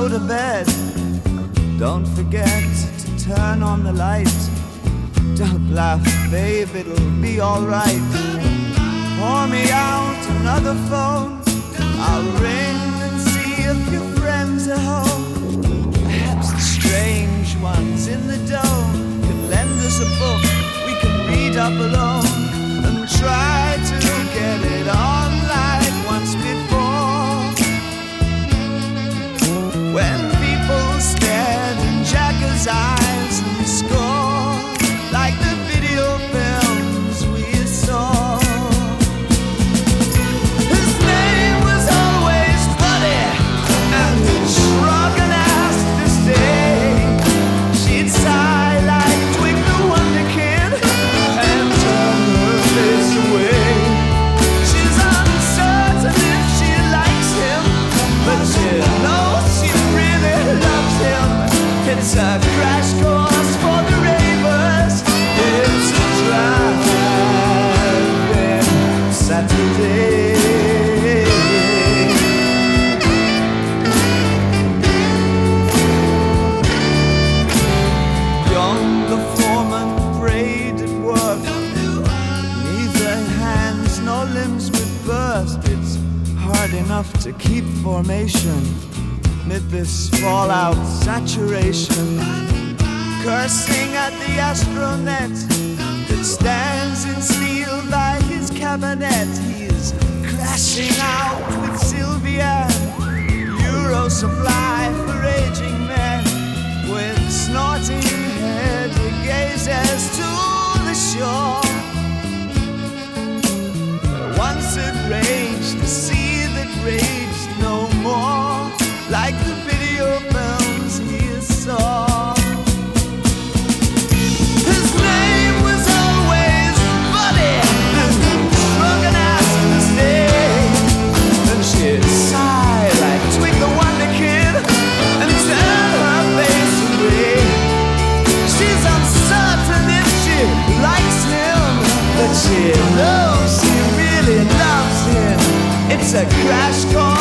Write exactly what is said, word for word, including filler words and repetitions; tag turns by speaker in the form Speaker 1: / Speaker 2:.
Speaker 1: go to bed, don't forget to turn on the light. Don't laugh, babe, it'll be alright. Pour me out another phone, I'll ring and see if your friends are home. Perhaps the strange ones in the dome can lend us a book we can read up alone, and try to get it on like once before. When people stared in Jagger's eyes and scored like the video films we saw. His name was always funny, and he'd shrug an ass this day. She'd sigh like Twig the Wonder Kid and turn her face away. She's uncertain if she likes him, but she knows she really loves him. It's a crash course for the ravers. It's a driving Saturday. Young the foreman prayed at work. Neither hands nor limbs would burst. It's hard enough to keep formation amid this fallout saturation. Cursing at the astronet that stands in steel by his cabinet. He's crashing out with Sylvia, Euro supply for aging men. With snorting head he gazes to the shore. Once it raged, the sea that raged no more, like the video films he saw. His name was always Buddy, shrug an ass to stay. And she'd sigh like Twig the Wonder Kid and turn her face away. She's uncertain if she likes him, but she knows she really loves him. It's a crash course